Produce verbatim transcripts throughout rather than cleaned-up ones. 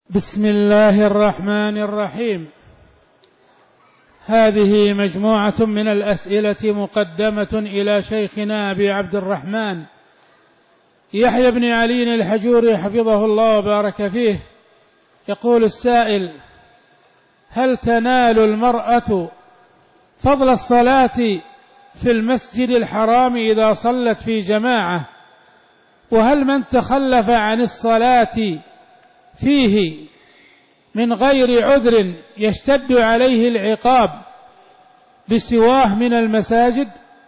بسم الله الرحمن الرحيم. هذه مجموعة من الأسئلة مقدمة إلى شيخنا أبي عبد الرحمن يحيى بن علي الحجوري حفظه الله وبارك فيه. يقول السائل: هل تنال المرأة فضل الصلاة في المسجد الحرام إذا صلت في جماعة؟ وهل من تخلف عن الصلاة فيه من غير عذر يشتد عليه العقاب بسواه من المساجد؟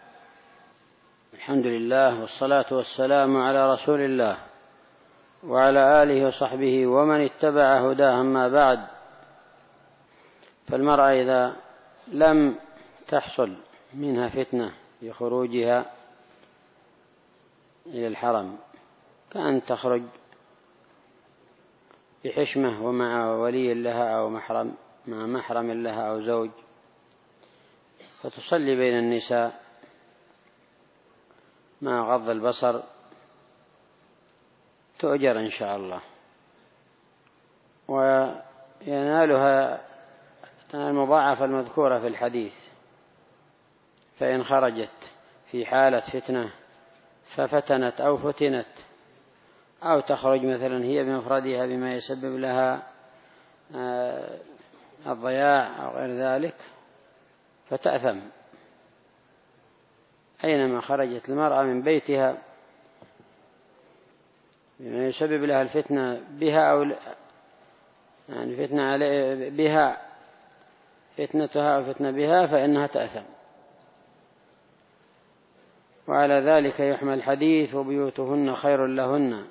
الحمد لله والصلاة والسلام على رسول الله وعلى آله وصحبه ومن اتبع هداه. أما بعد، فالمرأة إذا لم تحصل منها فتنة بخروجها إلى الحرم، كأن تخرج بحشمة ومع ولي لها أو محرم مع محرم لها أو زوج، فتصلي بين النساء مع غض البصر، تؤجر إن شاء الله، وينالها المضاعفة المذكورة في الحديث. فإن خرجت في حالة فتنة ففتنت أو فتنت، أو تخرج مثلا هي بمفردها بما يسبب لها الضياع أو غير ذلك، فتأثم. أينما خرجت المرأة من بيتها بما يسبب لها الفتنة بها أو يعني فتنة عليه بها فتنتها أو فتنة بها، فإنها تأثم. وعلى ذلك يحمل الحديث: وبيوتهن خير لهن.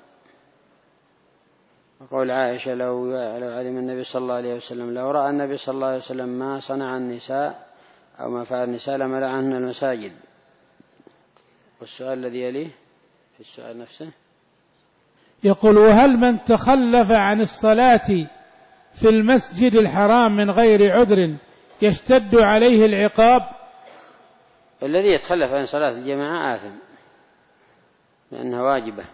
وقول عائشة: لو لو علم النبي صلى الله عليه وسلم لو رأى النبي صلى الله عليه وسلم ما صنع النساء أو ما فعل النساء لملعنهن المساجد. والسؤال الذي يليه في السؤال نفسه يقول: وهل من تخلف عن الصلاة في المسجد الحرام من غير عذر يشتد عليه العقاب؟ الذي يتخلف عن صلاة الجماعة آثم، لأنها واجبة.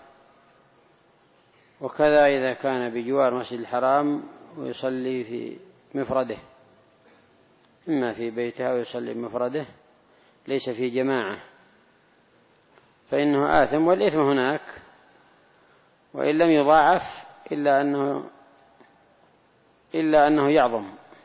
وكذا إذا كان بجوار مسجد الحرام ويصلي في مفرده، إما في بيته أو يصلي بمفرده ليس في جماعة، فإنه آثم. والإثم هناك وإن لم يضاعف إلا أنه إلا أنه يعظم،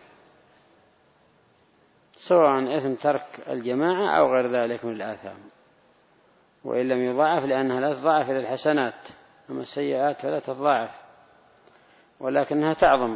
سواء إثم ترك الجماعة أو غير ذلك من الآثام. وإن لم يضاعف لأنها لا تضاعف إلى الحسنات، أما السيئات فلا تضاعف، ولكنها تعظم.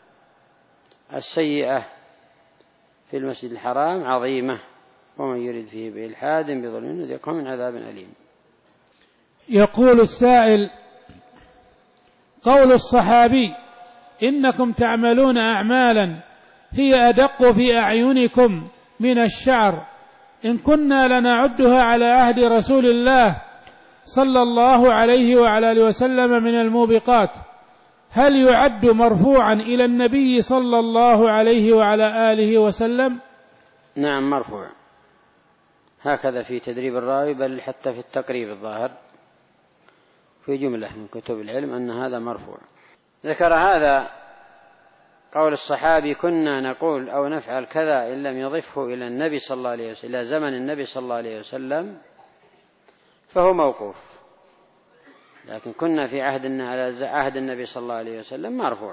السيئة في المسجد الحرام عظيمة، ومن يريد فيه بإلحاد بظلم يذقه من عذاب أليم. يقول السائل: قول الصحابي: إنكم تعملون أعمالا هي أدق في أعينكم من الشعر، إن كنا لنعدها على عهد رسول الله صلى الله عليه وعلى آله وسلم من الموبقات، هل يعد مرفوعا إلى النبي صلى الله عليه وعلى آله وسلم؟ نعم، مرفوع، هكذا في تدريب الراوي، بل حتى في التقريب الظاهر في جملة من كتب العلم أن هذا مرفوع. ذكر هذا قول الصحابي: كنا نقول أو نفعل كذا إن لم يضفه إلى النبي صلى الله عليه وسلم إلى زمن النبي صلى الله عليه وسلم، فهو موقوف. لكن كنا في عهد على عهد النبي صلى الله عليه وسلم مرفوع،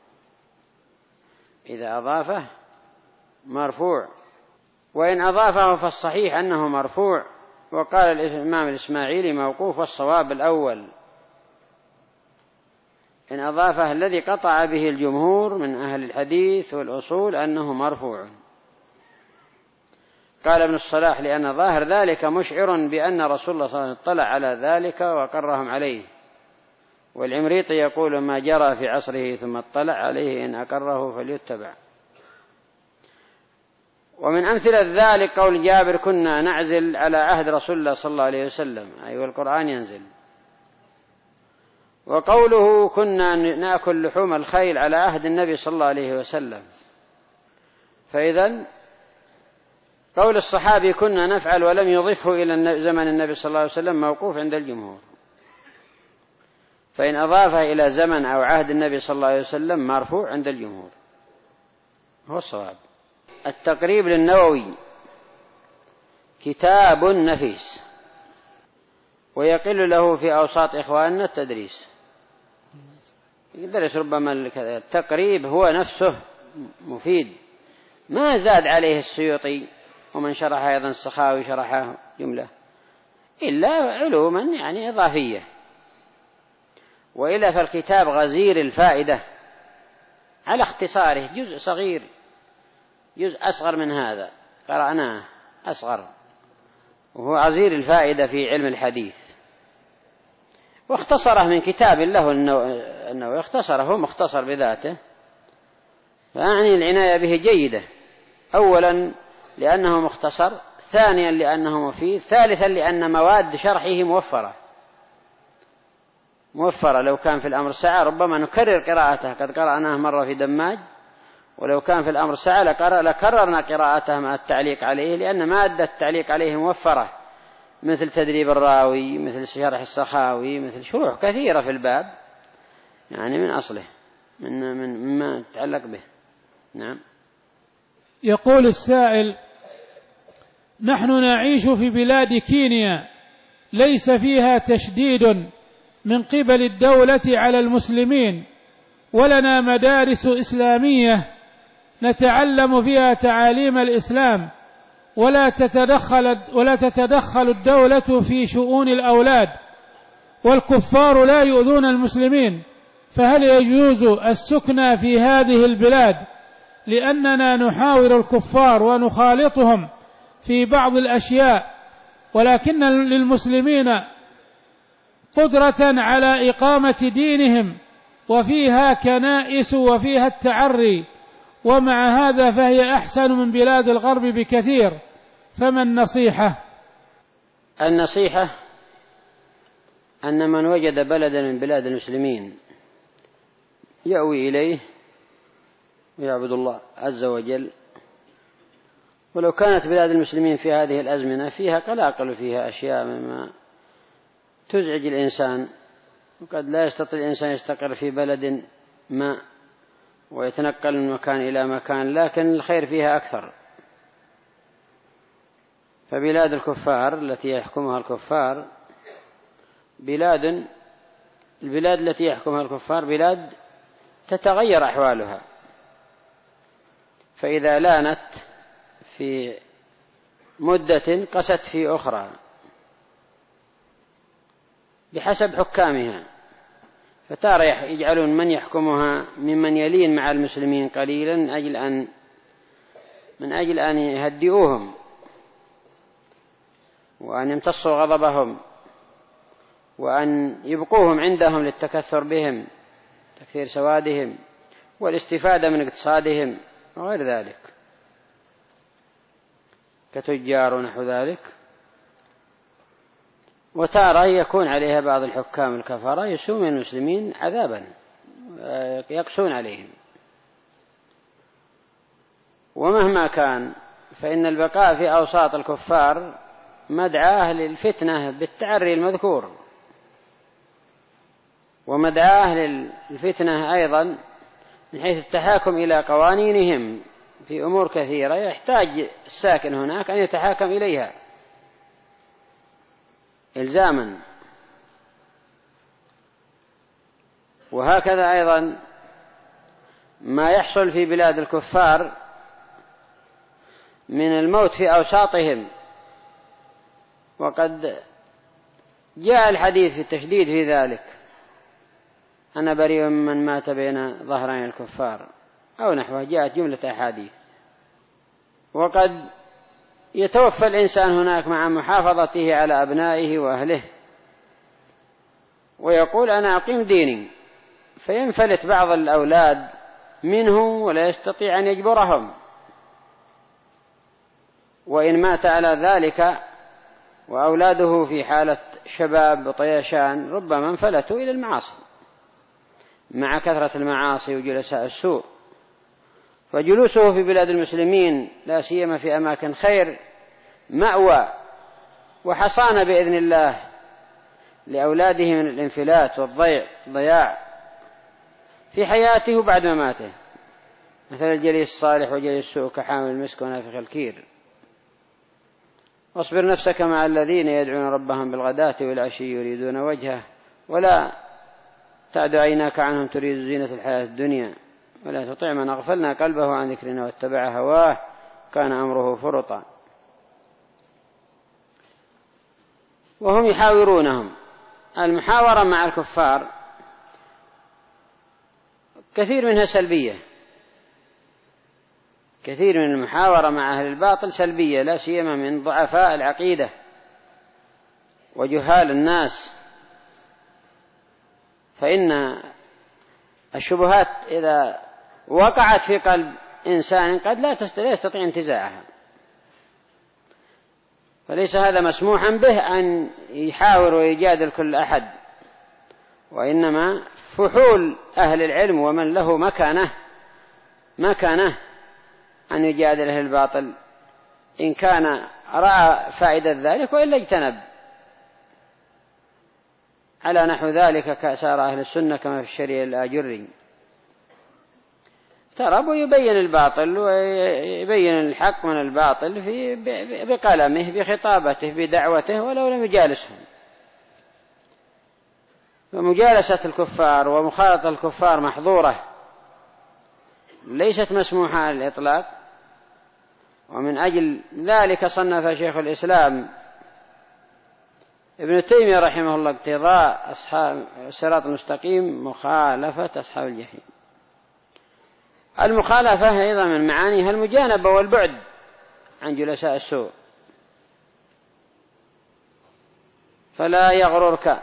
إذا أضافه مرفوع. وإن أضافه فالصحيح أنه مرفوع. وقال الإمام الإسماعيلي: موقوف، والصواب الأول. إن أضافه الذي قطع به الجمهور من أهل الحديث والأصول أنه مرفوع. قال ابن الصلاح: لأن ظاهر ذلك مشعر بأن رسول الله صلى الله عليه وسلم اطلع على ذلك وقرهم عليه. والعمريطي يقول: ما جرى في عصره ثم اطلع عليه إن أقره فليتبع. ومن أمثلة ذلك قول جابر: كنا نعزل على عهد رسول الله صلى الله عليه وسلم، أي والقرآن ينزل. وقوله: كنا نأكل لحوم الخيل على عهد النبي صلى الله عليه وسلم. فإذن قول الصحابي كنا نفعل ولم يضفه إلى زمن النبي صلى الله عليه وسلم موقوف عند الجمهور. فإن أضافه إلى زمن أو عهد النبي صلى الله عليه وسلم مرفوع عند الجمهور، هو الصواب. التقريب للنووي كتاب نفيس، ويقل له في أوساط إخواننا التدريس، يدرس ربما التقريب هو نفسه مفيد، ما زاد عليه السيوطي ومن شرح أيضا السخاوي شرحه جملة إلا علوما يعني إضافية، وإلا فالكتاب غزير الفائدة على اختصاره، جزء صغير، جزء أصغر من هذا قرأناه أصغر، وهو غزير الفائدة في علم الحديث، واختصره من كتاب له النووي، اختصره مختصر بذاته، فأعني العناية به جيدة، أولا لأنه مختصر، ثانيا لأنه مفيد، ثالثا لأن مواد شرحه موفرة موفرة لو كان في الأمر ساعة ربما نكرر قراءته، قد قرأناه مرة في دماج، ولو كان في الأمر ساعة لكررنا قراءته مع التعليق عليه، لأن مادة التعليق عليه موفرة، مثل تدريب الراوي، مثل شرح السخاوي، مثل شروح كثيرة في الباب يعني من أصله، من من مما يتعلق به. نعم. يقول السائل: نحن نعيش في بلاد كينيا ليس فيها تشديد من قبل الدولة على المسلمين، ولنا مدارس إسلامية نتعلم فيها تعاليم الإسلام، ولا تتدخل ولا تتدخل الدولة في شؤون الأولاد، والكفار لا يؤذون المسلمين، فهل يجوز السكنى في هذه البلاد لأننا نحاور الكفار ونخالطهم في بعض الأشياء، ولكن للمسلمين قدرة على إقامة دينهم وفيها كنائس وفيها التعري، ومع هذا فهي أحسن من بلاد الغرب بكثير، فما النصيحة؟ النصيحة أن من وجد بلدا من بلاد المسلمين يأوي إليه ويعبد الله عز وجل، ولو كانت بلاد المسلمين في هذه الأزمنة فيها قلاقل وفيها أشياء مما تزعج الإنسان، وقد لا يستطيع الإنسان يستقر في بلد ما ويتنقل من مكان إلى مكان، لكن الخير فيها أكثر. فبلاد الكفار التي يحكمها الكفار بلاد البلاد التي يحكمها الكفار بلاد تتغير أحوالها، فإذا لانت في مدة قست في أخرى بحسب حكامها، فتارة يجعلون من يحكمها ممن يلين مع المسلمين قليلا من أجل أن من أجل أن يهدئوهم وأن يمتصوا غضبهم وأن يبقوهم عندهم للتكثر بهم، تكثير سوادهم والاستفادة من اقتصادهم وغير ذلك، كتجار ونحو ذلك. وتارة يكون عليها بعض الحكام الكفرة يسومون المسلمين عذابا يقسون عليهم. ومهما كان فإن البقاء في أوساط الكفار مدعاه للفتنة بالتعري المذكور، ومدعاه للفتنة أيضا من حيث التحاكم إلى قوانينهم في أمور كثيرة يحتاج الساكن هناك أن يتحاكم إليها إلزاما. وهكذا أيضا ما يحصل في بلاد الكفار من الموت في أوساطهم، وقد جاء الحديث في التشديد في ذلك: أنا بريء من مات بين ظهرين الكفار أو نحوه، جاءت جملة أحاديث. وقد يتوفى الإنسان هناك مع محافظته على أبنائه وأهله ويقول أنا أقيم ديني، فينفلت بعض الأولاد منه ولا يستطيع أن يجبرهم، وإن مات على ذلك وأولاده في حالة شباب وطيشان ربما انفلتوا إلى المعاصي مع كثرة المعاصي وجلساء السوء. فجلوسه في بلاد المسلمين لا سيما في أماكن خير مأوى وحصانة بإذن الله لأولاده من الانفلات والضياع في حياته وبعد مماته، مثل الجليس الصالح وجليس السوء كحامل المسك ونافخ الكير. واصبر نفسك مع الذين يدعون ربهم بالغداة والعشي يريدون وجهه ولا تعد عيناك عنهم تريد زينة الحياة الدنيا ولا تطع من أغفلنا قلبه عن ذكرنا واتبع هواه كان أمره فرطا. وهم يحاورونهم. المحاورة مع الكفار كثير منها سلبية، كثير من المحاورة مع أهل الباطل سلبية، لا سيما من ضعفاء العقيدة وجهال الناس، فإن الشبهات إذا وقعت في قلب إنسان قد لا يستطيع انتزاعها، فليس هذا مسموحا به أن يحاور ويجادل كل أحد، وإنما فحول أهل العلم ومن له مكانه مكانه أن يجادل أهل الباطل إن كان رأى فائدة ذلك، وإلا اجتنب. على نحو ذلك كأسار أهل السنة كما في الشريعة الآجري، ترى ويبين الباطل ويبين الحق من الباطل في بقلمه بخطابته بدعوته ولو لم يجالسهم. فمجالسة الكفار ومخالطة الكفار محظورة ليست مسموحة على الإطلاق، ومن أجل ذلك صنف شيخ الإسلام ابن تيمية رحمه الله اقتضاء أصحاب الصراط المستقيم مخالفة أصحاب الجحيم. المخالفة أيضا من معانيها المجانبة والبعد عن جلساء السوء. فلا يغررك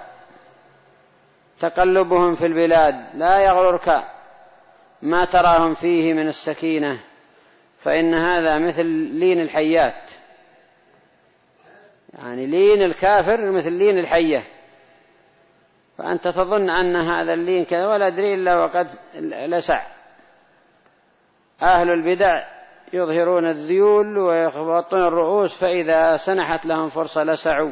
تقلبهم في البلاد، لا يغررك ما تراهم فيه من السكينة، فإن هذا مثل لين الحيات، يعني لين الكافر مثل لين الحية، فأنت تظن أن هذا اللين كذا ولا أدري إلا وقد لسع. أهل البدع يظهرون الذيول ويخبطون الرؤوس، فإذا سنحت لهم فرصة لسعوا.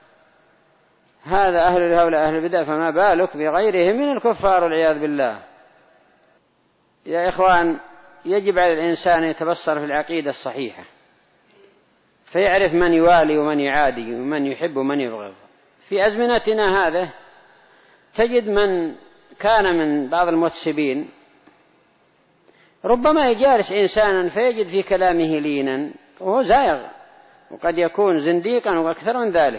هذا أهل هؤلاء أهل البدع، فما بالك بغيرهم من الكفار والعياذ بالله. يا إخوان، يجب على الإنسان أن يتبصر في العقيدة الصحيحة، فيعرف من يوالي ومن يعادي ومن يحب ومن يبغض. في أزمنتنا هذا تجد من كان من بعض المتسبين ربما يجالس إنسانا فيجد في كلامه لينا وهو زائغ، وقد يكون زنديقا وأكثر من ذلك،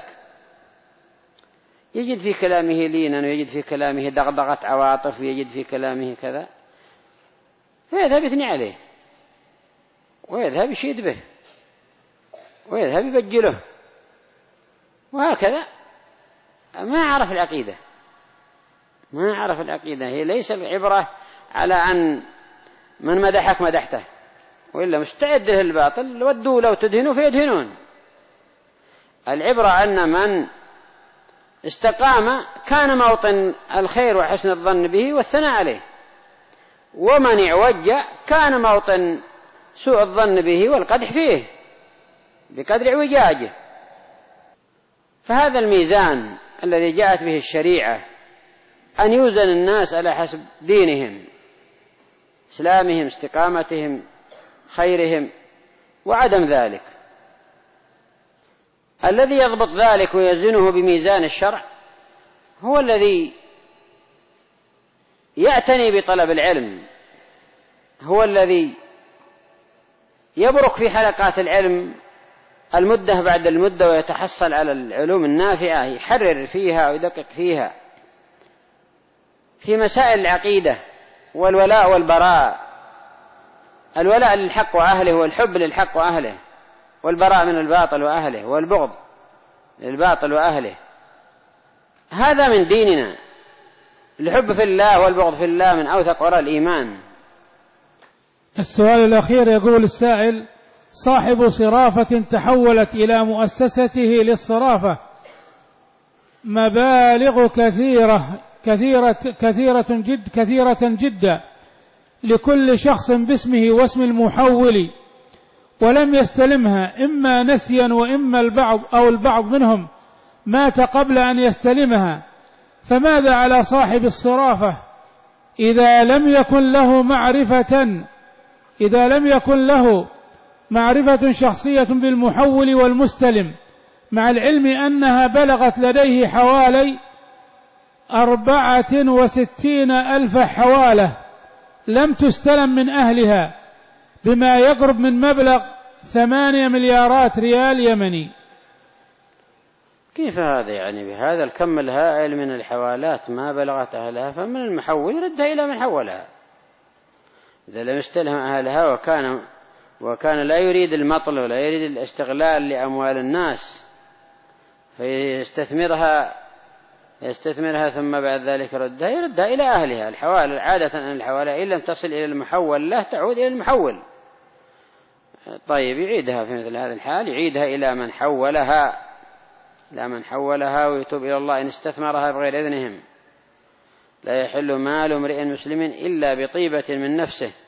يجد في كلامه لينا ويجد في كلامه دغدغة عواطف ويجد في كلامه كذا، فيذهب يثني عليه ويذهب يشيد به ويذهب يبجله، وهكذا ما عرف العقيدة ما عرف العقيدة. هي ليس العبرة على أن من مدحك مدحته، وإلا مستعد له الباطل ودوا لو تدهنوا فيدهنون. العبرة أن من استقام كان موطن الخير وحسن الظن به والثناء عليه، ومن اعوج كان موطن سوء الظن به والقدح فيه بقدر اعوجاجه. فهذا الميزان الذي جاءت به الشريعة، أن يوزن الناس على حسب دينهم، إسلامهم، استقامتهم، خيرهم، وعدم ذلك. الذي يضبط ذلك ويزنه بميزان الشرع هو الذي يعتني بطلب العلم، هو الذي يبرك في حلقات العلم المدة بعد المدة ويتحصل على العلوم النافعة، يحرر فيها ويدقق فيها في مسائل العقيدة والولاء والبراء. الولاء للحق وأهله، والحب للحق وأهله، والبراء من الباطل وأهله، والبغض للباطل وأهله. هذا من ديننا. الحب في الله والبغض في الله من أوثق وراء الإيمان. السؤال الأخير يقول السائل: صاحب صرافة تحولت إلى مؤسسته للصرافة مبالغ كثيرة كثيرة كثيرة جد كثيرة جدا لكل شخص باسمه واسم المحول، ولم يستلمها إما نسيا وإما البعض أو البعض منهم مات قبل أن يستلمها، فماذا على صاحب الصرافة إذا لم يكن له معرفة إذا لم يكن له معرفة شخصية بالمحول والمستلم، مع العلم أنها بلغت لديه حوالي أربعة وستين ألف حوالة لم تستلم من أهلها، بما يقرب من مبلغ ثمانية مليارات ريال يمني. كيف هذا؟ يعني بهذا الكم الهائل من الحوالات ما بلغت أهلها، فمن المحول يردها إلى من حولها. إذا لم يستلهم أهلها وكان وكان لا يريد المطل ولا يريد الاستغلال لأموال الناس، فيستثمرها يستثمرها ثم بعد ذلك يردها يردها إلى أهلها. الحوالة عادة أن الحوالة إن لم تصل إلى المحول لا تعود إلى المحول. طيب يعيدها في مثل هذا الحال، يعيدها إلى من حولها لا من حولها ويتوب إلى الله إن استثمرها بغير إذنهم. لا يحل مال امرئ مسلم إلا بطيبة من نفسه